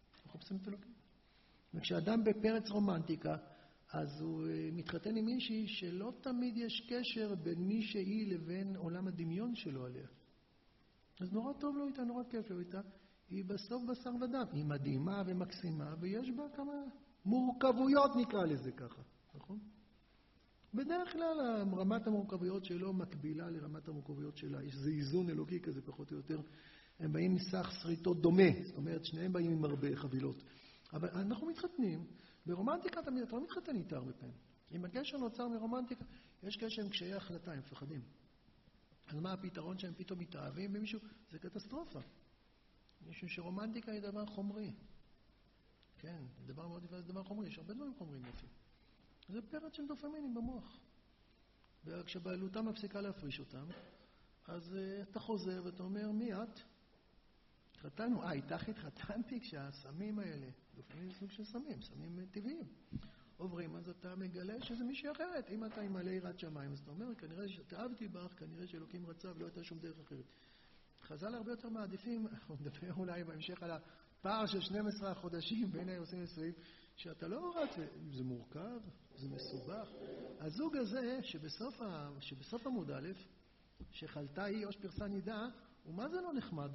וכשאדם בפרץ רומנטיקה, אז הוא מתחתן עם מישהי שלא תמיד יש קשר בין מי שהיא לבין עולם הדמיון שלו עליה. אז נורא טוב לו איתה, נורא כיף לו איתה. היא בסוף בשר ודם. היא מדהימה ומקסימה, ויש בה כמה מורכבויות, נקרא לזה ככה. נכון? בדרך כלל רמת המורכבויות שלו מקבילה לרמת המורכבויות שלה. יש איזה איזון אלוקי כזה פחות או יותר. הם באים מסך שריטות דומה. זאת אומרת, שניהם באים עם הרבה חבילות. אבל אנחנו מתחתנים. ברומנטיקה אתה לא מתחתן איתה הרבה פעמים. אם הקשר נוצר מרומנטיקה, יש קשר עם קשיי החלטה, הם מפחדים. אז מה הפתרון שהם פתאום מתאהבים במישהו? זה קטסטרופה. מישהו שרומנטיקה היא דבר חומרי. כן, דבר מאוד יפה, זה דבר חומרי. יש הרבה דברים חומרים יפים. זה פרץ של דופמינים במוח. וכשבעלותה מפסיקה להפריש אותם, אז אתה חוזר ואתה אומר, מי את? התחתנו. איתך התחתנתי כשהסמים האלה, דופמינים סוג של סמים, סמים טבעיים. עוברים, אז אתה מגלה שזה מישהי אחרת. אם אתה עם מלא יראת שמיים, אז אתה אומר, כנראה שתאהבתי בך, כנראה שאלוקים רצה ולא הייתה שום דרך אחרת. חז"ל הרבה יותר מעדיפים, אנחנו נדבר אולי בהמשך על הפער של 12 החודשים בין היוסעים נישואים, שאתה לא רץ, זה מורכב, זה מסובך. הזוג הזה, שבסוף עמוד א', שחלתה היא או שפרסה נידה, ומה זה לא נחמד?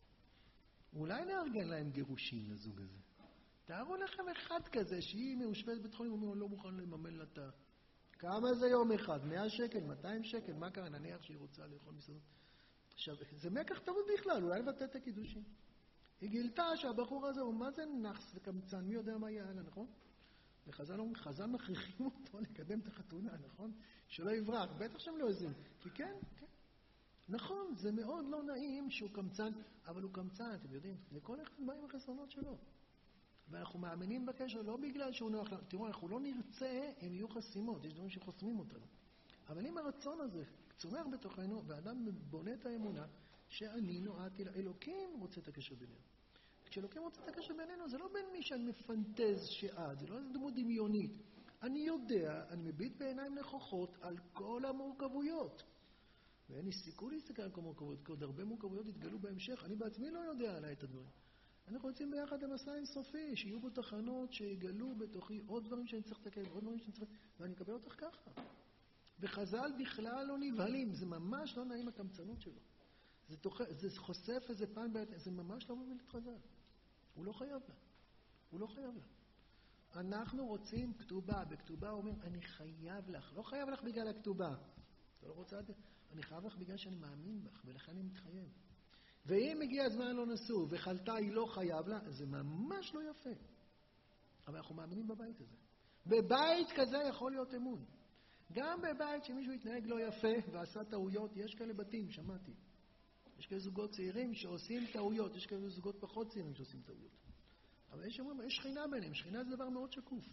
אולי נארגן להם גירושים לזוג הזה. תארו לכם אחד כזה שהיא מאושפז בית חולים, הוא לא מוכן לממן לתה. כמה זה יום אחד? 100 שקל, 200 שקל? מה קרה? נניח שהיא רוצה לאכול מסעדות. עכשיו, זה מקח טעות בכלל, אולי לבטא את הקידושים. היא גילתה שהבחור הזה הוא מה זה נחס וקמצן, מי יודע מה יהיה הלאה, נכון? וחז"ל מכריחים אותו לקדם את החתונה, נכון? שלא יברח, בטח שהם לא עוזרים. כי כן. נכון, זה מאוד לא נעים שהוא קמצן, אבל הוא קמצן, אתם יודעים, לכל אחד בא עם החסרונות שלו. ואנחנו מאמינים בקשר לא בגלל שהוא נוח, תראו, אנחנו לא נרצה, הם יהיו חסימות, יש דברים שחוסמים אותנו. אבל אם הרצון הזה צומח בתוכנו, ואדם בונה את האמונה, שאני נועדתי לאלוקים רוצה את הקשר בינינו. כשאלוקים רוצה את הקשר בינינו, זה לא בין מי שאני מפנטז שעד, זה לא איזו דמות דמיונית. אני יודע, אני מביט בעיניים נכוחות על כל המורכבויות. ואין לי סיכוי להסתכל על כל מורכבויות, כי עוד הרבה מורכבויות יתגלו בהמשך. אני בעצמי לא יודע עליי את הדברים. אנחנו רוצים ביחד למסע אינסופי, שיהיו בו תחנות שיגלו בתוכי עוד דברים שאני צריך לתקן, עוד דברים שאני צריך... ואני אקבל אותך ככה. וחז"ל בכלל לא נבהלים, זה ממש לא נעים הקמצנות שלו. זה חושף איזה פן בעצם, זה ממש לא מבין את חז"ל. הוא לא חייב לה. אנחנו רוצים כתובה, בכתובה הוא אומר, אני חייב לך, לא חייב לך בגלל הכתובה. אתה לא רוצה, אני חייב לך בגלל שאני מאמין בך, ולכן אני מתחייב. ואם הגיע הזמן לא נשוא, וחלתה היא לא חייב לה, זה ממש לא יפה. אבל אנחנו מאמינים בבית הזה. בבית כזה יכול להיות אמון. גם בבית שמישהו יתנהג לא יפה ועשה טעויות, יש כאלה בתים, שמעתי. יש כאלה זוגות צעירים שעושים טעויות, יש כאלה זוגות פחות צעירים שעושים טעויות. אבל יש שכינה ביניהם, שכינה זה דבר מאוד שקוף.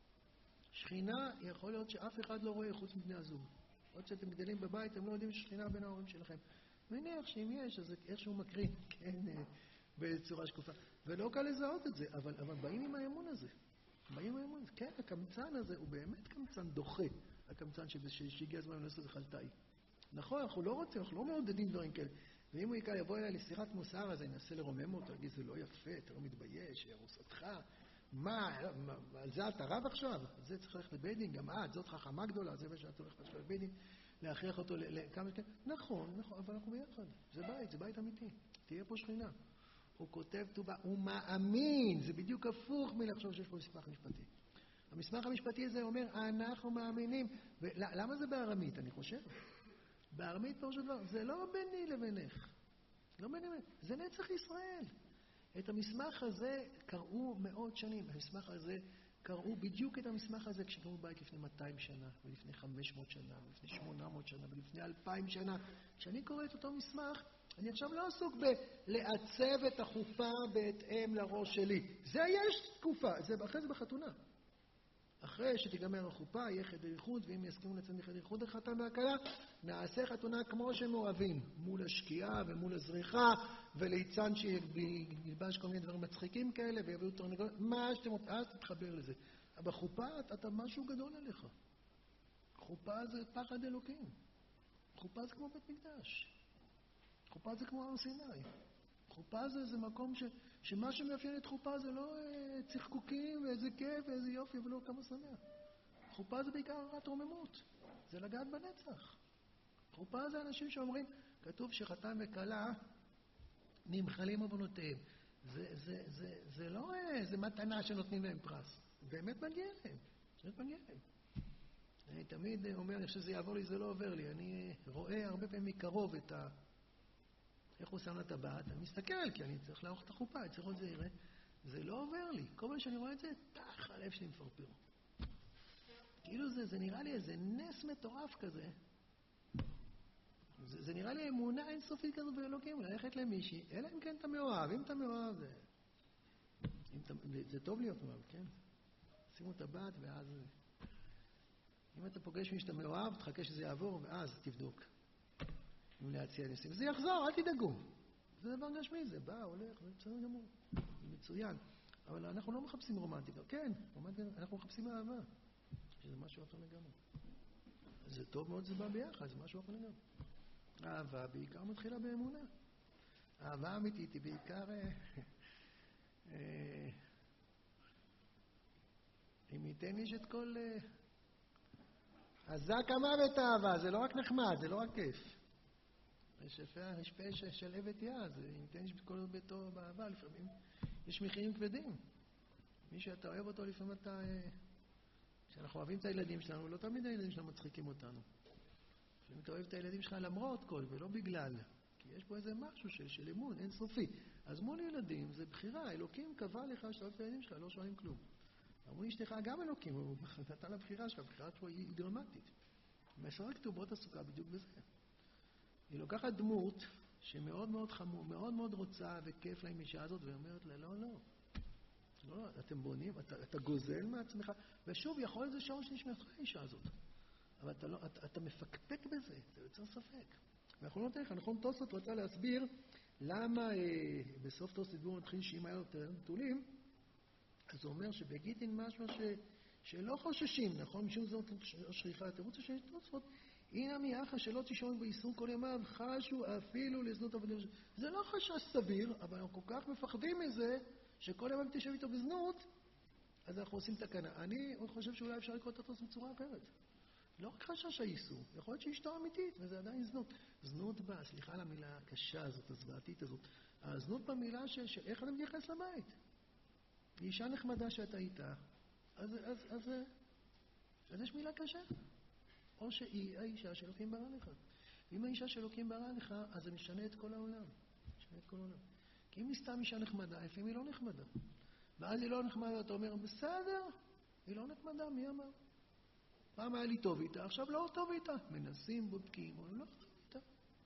שכינה יכול להיות שאף אחד לא רואה חוץ מבני הזוג. עוד שאתם גדלים בבית, אתם לא יודעים שכינה בין ההורים שלכם. מניח שאם יש, אז איכשהו מקרין, כן, בצורה שקופה. ולא קל לזהות את זה, אבל באים עם האמון הזה. כן, הקמצן הזה הוא באמת קמצן דוחה. הקמצן שהגיע הזמן לנסות זה חלטאי. נכון, אנחנו לא רוצים, אנחנו לא מעודדים דברים כאלה. ואם הוא יבוא אליי לשיחת מוסר, אז אני אנסה לרומם אותו, להגיד, זה לא יפה, אתה לא מתבייש, ירוס אותך. מה, על זה אתה רב עכשיו? זה צריך ללכת לבית דין, גם את, זאת חכמה גדולה, זה מה שאת הולכת עכשיו לבית דין, להכריח אותו לכמה שכן. נכון, אבל אנחנו ביחד. זה בית אמיתי. תהיה פה שכינה. הוא כותב טובה, הוא מאמין, זה בדיוק הפוך מלחשוב שיש פה מסמך משפטי. המסמך המשפטי הזה אומר, אנחנו מאמינים. למה זה בארמית, אני חושב? בארמית פרשת דבר, זה לא ביני לבינך. זה נצח ישראל. את המסמך הזה קראו מאות שנים. המסמך הזה, קראו בדיוק את המסמך הזה כשקראו בית לפני 200 שנה, ולפני 500 שנה, ולפני 800 שנה, ולפני 2000 שנה. כשאני קורא את אותו מסמך, אני עכשיו לא עסוק בלעצב את החופה בהתאם לראש שלי. זה יש תקופה, אחרי זה בחתונה. אחרי שתיגמר החופה, יהיה חדר ייחוד, ואם יסכימו לצאת מחדר ייחוד החתן והכלה, נעשה חתונה כמו שהם אוהבים, מול השקיעה ומול הזריחה, וליצן שילבש כל מיני דברים מצחיקים כאלה, ויביאו תרנגולות, מה שאתם רוצים, אז תתחבר לזה. אבל בחופה אתה משהו גדול עליך. חופה זה פחד אלוקים. חופה זה כמו בית מקדש. חופה זה כמו הר סיני. חופה זה מקום שמה שמאפיין את חופה זה לא צחקוקים ואיזה כיף ואיזה יופי ולא כמה שמח. חופה זה בעיקר הרת רוממות. זה לגעת בנצח. חופה זה אנשים שאומרים, כתוב שחתן וכלה נמחלים עוונותיהם. זה לא איזה מתנה שנותנים להם פרס. באמת מגיע להם. באמת מגיע להם. אני תמיד אומר, אני חושב שזה יעבור לי, זה לא עובר לי. אני רואה הרבה פעמים מקרוב את איך הוא שם לטבעת, אני מסתכל, כי אני צריך לערוך את החופה, אני צריך עוד זה יראה. זה לא עובר לי. כל פעם שאני רואה את זה, תח, הלב שלי מפרפר. כאילו זה נראה לי איזה נס מטורף כזה. זה נראה לי אמונה אינסופית כזו באלוקים, ללכת למישהי, אלא אם כן אתה מאוהב. אם אתה מאוהב, זה טוב להיות מאוהב, כן? שימו טבעת ואז... אם אתה פוגש מי שאתה מאוהב, תחכה שזה יעבור, ואז תבדוק. אם להציע ניסים. זה יחזור, אל תדאגו. זה דבר גשמי, זה בא, הולך, זה בסדר גמור. זה מצוין. אבל אנחנו לא מחפשים רומנטיקה. כן, אנחנו מחפשים אהבה. שזה משהו אחר לגמרי. זה טוב מאוד, זה בא ביחד, זה משהו אחר לגמרי. האהבה בעיקר מתחילה באמונה. האהבה אמיתית היא בעיקר... אם ייתן איש את כל... הזק המוות האהבה, זה לא רק נחמד, זה לא רק כיף. יש פשע של עבד יד, אם ייתן איש את כל ביתו באהבה, לפעמים יש מחירים כבדים. מי שאתה אוהב אותו, לפעמים אתה... כשאנחנו אוהבים את הילדים שלנו, לא תמיד הילדים שלנו מצחיקים אותנו. לפעמים אתה אוהב את הילדים שלך למרות כל, ולא בגלל. כי יש פה איזה משהו של אמון, אין סופי. אז מול ילדים זה בחירה, אלוקים קבע לך שאתה אוהב את הילדים שלך, לא שואלים כלום. אמרו אשתך גם אלוקים, הוא נתן לבחירה שלך, הבחירה שלו היא דרמטית. מסר הכתובות עסוקה בדיוק בזה. היא לוקחת דמות שמאוד מאוד חמור, מאוד מאוד רוצה וכיף לה עם אישה הזאת, ואומרת לה, לא, לא. לא, אתם בונים, אתה גוזל מעצמך, ושוב, יכול להיות זה שורש נשמתך האישה הזאת. אבל אתה מפקפק בזה, זה יוצר ספק. ואנחנו לא נתן לך, נכון, תוספות רצה להסביר למה בסוף תוספות דיבור מתחיל שאם היה יותר נטולים, אז הוא אומר שבגיטין משהו שלא חוששים, נכון? משום זאת שכיחה, התירוץ שיש תוספות, הנה מיאחה שלא תשעון באיסור כל ימיו, חשו אפילו לזנות עבודים. זה לא חשש סביר, אבל אנחנו כל כך מפחדים מזה, שכל יום תשב איתו בזנות, אז אנחנו עושים תקנה. אני חושב שאולי אפשר לקרוא את התוספות בצורה אחרת. לא רק חשש האיסור, יכול להיות שאשתו אמיתית, וזה עדיין זנות. זנות בה, סליחה על המילה הקשה הזאת, הזוועתית הזאת. הזנות במילה של איך אתה מתייחס לבית. היא אישה נחמדה שאתה איתה, אז יש מילה קשה. או שהיא האישה שאלוקים ברא לך. ואם האישה שאלוקים ברא לך, אז זה משנה את כל העולם. משנה את כל העולם. כי אם היא סתם אישה נחמדה, לפעמים היא לא נחמדה. ואז היא לא נחמדה, אתה אומר, בסדר, היא לא נחמדה, מי אמר? פעם היה לי טוב איתה, עכשיו לא טוב איתה. מנסים, בודקים, אבל לא טוב איתה.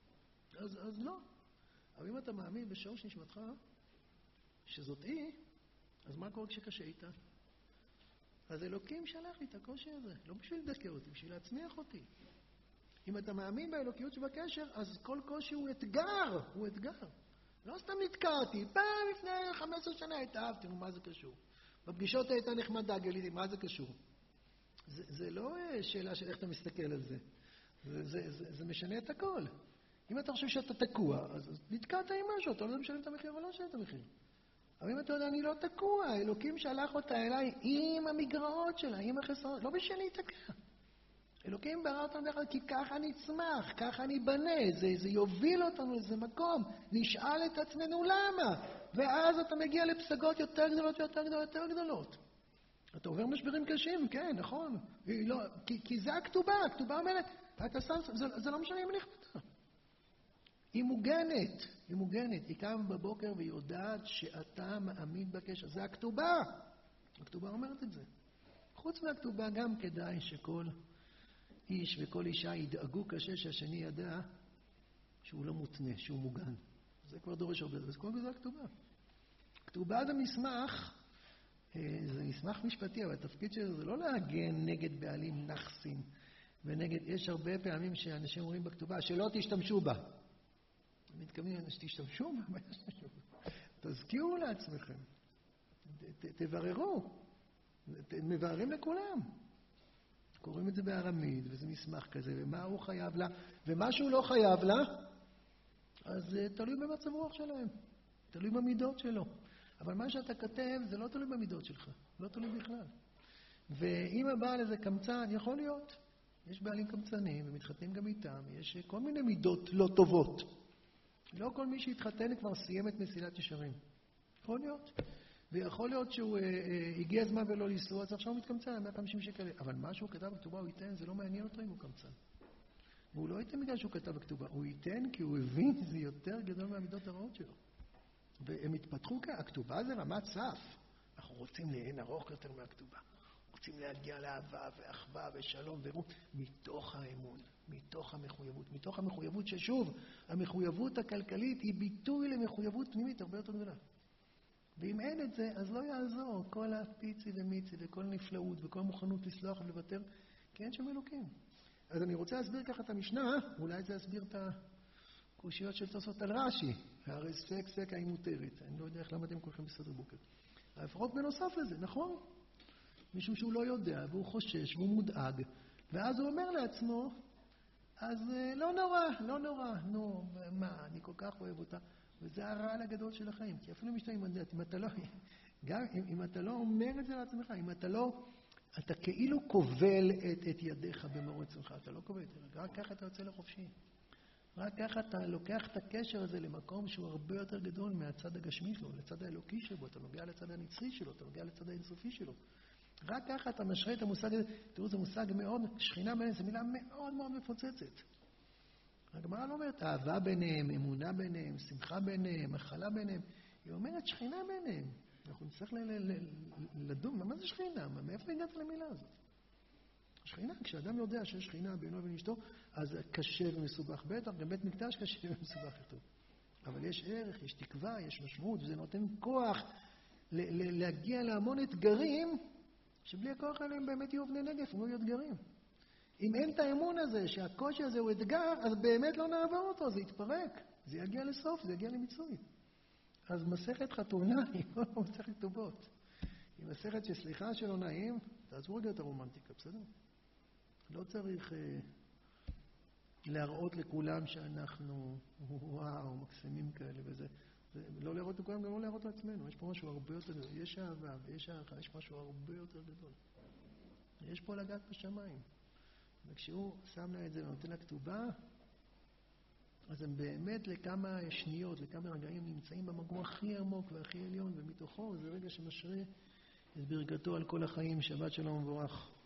אז לא. אבל אם אתה מאמין בשורש נשמתך, שזאת היא, אז מה קורה כשקשה איתה? אז אלוקים שלח לי את הקושי הזה, לא בשביל לדכא אותי, בשביל להצמיח אותי. אם אתה מאמין באלוקיות שבקשר, אז כל קושי הוא אתגר, הוא אתגר. לא סתם נתקעתי, פעם לפני 15 שנה התאהבתי, מה זה קשור? בפגישות הייתה נחמדה, גיליתי, מה זה קשור? זה לא שאלה של איך אתה מסתכל על זה. זה משנה את הכל. אם אתה חושב שאתה תקוע, אז נתקעת עם משהו, אתה לא משלם את המחיר ולא משלם את המחיר. אבל אם אתה יודע, אני לא תקוע, אלוקים שלח אותה אליי עם המגרעות שלה, עם החסרונות, לא בשביל להתקע. אלוקים ברא אותנו דרך כי ככה נצמח, ככה נבנה, זה יוביל אותנו לאיזה מקום, נשאל את עצמנו למה, ואז אתה מגיע לפסגות יותר גדולות ויותר גדולות יותר גדולות. אתה עובר משברים קשים, כן, נכון, לא, כי זה הכתובה, הכתובה אומרת, זה לא משנה אם נכבדה. היא מוגנת, היא מוגנת, היא קמה בבוקר והיא יודעת שאתה מאמין בקשר, זה הכתובה, הכתובה אומרת את זה. חוץ מהכתובה גם כדאי שכל איש וכל אישה ידאגו קשה שהשני ידע שהוא לא מותנה, שהוא מוגן. זה כבר דורש הרבה, אז כל זה הכתובה. כתובה זה מסמך זה מסמך משפטי, אבל התפקיד שלו זה לא להגן נגד בעלים נחסים, ונגד, יש הרבה פעמים שאנשים אומרים בכתובה, שלא תשתמשו בה. הם מתכוונים שתשתמשו בה, תזכירו לעצמכם, תבררו, מבררים לכולם. קוראים את זה בארמית, וזה מסמך כזה, ומה הוא חייב לה, ומה שהוא לא חייב לה, אז תלוי במצב רוח שלהם, תלוי במידות שלו. אבל מה שאתה כתב זה לא תלוי במידות שלך, לא תלוי בכלל. ואם הבעל הזה קמצן, יכול להיות, יש בעלים קמצנים ומתחתנים גם איתם, יש כל מיני מידות לא טובות. לא כל מי שהתחתן כבר סיים את מסילת ישרים. יכול להיות. ויכול להיות שהוא הגיע הזמן ולא לסלו, אז עכשיו הוא מתקמצן, 150 שקל. אבל מה שהוא כתב בכתובה הוא ייתן, זה לא מעניין אותו אם הוא קמצן. והוא לא ייתן בגלל שהוא כתב בכתובה, הוא ייתן כי הוא הבין שזה יותר גדול מהמידות הרעות שלו. והם התפתחו כאן, הכתובה זה רמת סף. אנחנו רוצים לאין ארוך יותר מהכתובה. רוצים להגיע לאהבה ואחווה ושלום ורעות, מתוך האמון, מתוך המחויבות. מתוך המחויבות ששוב, המחויבות הכלכלית היא ביטוי למחויבות פנימית הרבה יותר גדולה. ואם אין את זה, אז לא יעזור כל הפיצי ומיצי וכל נפלאות וכל מוכנות לסלוח ולוותר, כי אין שם אלוקים. אז אני רוצה להסביר ככה את המשנה, אולי זה להסביר את הקושיות של תוספות על רש"י, הרי ספק האם מותרת. אני לא יודע איך למה אתם כולכם בסדר בוקר. לפחות בנוסף לזה, נכון? משום שהוא לא יודע, והוא חושש, והוא מודאג, ואז הוא אומר לעצמו, אז לא נורא, נו, מה, אני כל כך אוהב אותה. וזה הרעל הגדול של החיים, כי אפילו משתה אם אתה לא, גם אם אתה לא אומר את זה לעצמך, אם אתה לא, אתה כאילו כובל את ידיך במאור עצמך, אתה לא כובל את זה, רק ככה אתה יוצא לחופשי. רק ככה אתה לוקח את הקשר הזה למקום שהוא הרבה יותר גדול מהצד הגשמי שלו, לצד האלוקי שלו, אתה נוגע לצד הנצחי שלו, אתה נוגע לצד האינסופי שלו. רק ככה אתה משרה את המושג הזה, תראו, זה מושג מאוד, שכינה ביניהם, זו מילה מאוד מאוד מפוצצת. הגמרא לא אומרת אהבה ביניהם, אמונה ביניהם, שמחה ביניהם, מחלה ביניהם. היא אומרת שכינה ביניהם. אנחנו נצטרך לדון, מה זה שכינה? מאיפה הגעת למילה הזאת? שכינה, כשאדם יודע שיש שכינה בינו ובין אשתו, אז קשה ומסובך. בטח, גם בית מקדש קשה ומסובך יותר. אבל יש ערך, יש תקווה, יש משמעות, וזה נותן כוח להגיע להמון אתגרים, שבלי הכוח האלה הם באמת יהיו בני נגף, הם לא יהיו אתגרים. אם אין את האמון הזה, שהקושי הזה הוא אתגר, אז באמת לא נעבור אותו, זה יתפרק. זה יגיע לסוף, זה יגיע למיצוי. אז מסכת חתונה היא לא מסכת כתובות. היא מסכת שסליחה שלא נעים, תעזבו רגע את הרומנטיקה, בסדר? לא צריך להראות לכולם שאנחנו וואו, מקסימים כאלה וזה. לא להראות לכולם, גם לא להראות לעצמנו. יש פה משהו הרבה יותר גדול. יש אהבה ויש הערכה, יש משהו הרבה יותר גדול. יש פה לגעת בשמיים. וכשהוא שם לה את זה ונותן לה כתובה, אז הם באמת לכמה שניות, לכמה רגעים נמצאים במקום הכי עמוק והכי עליון, ומתוכו זה רגע שמשרה את ברכתו על כל החיים. שבת שלום ומבורך.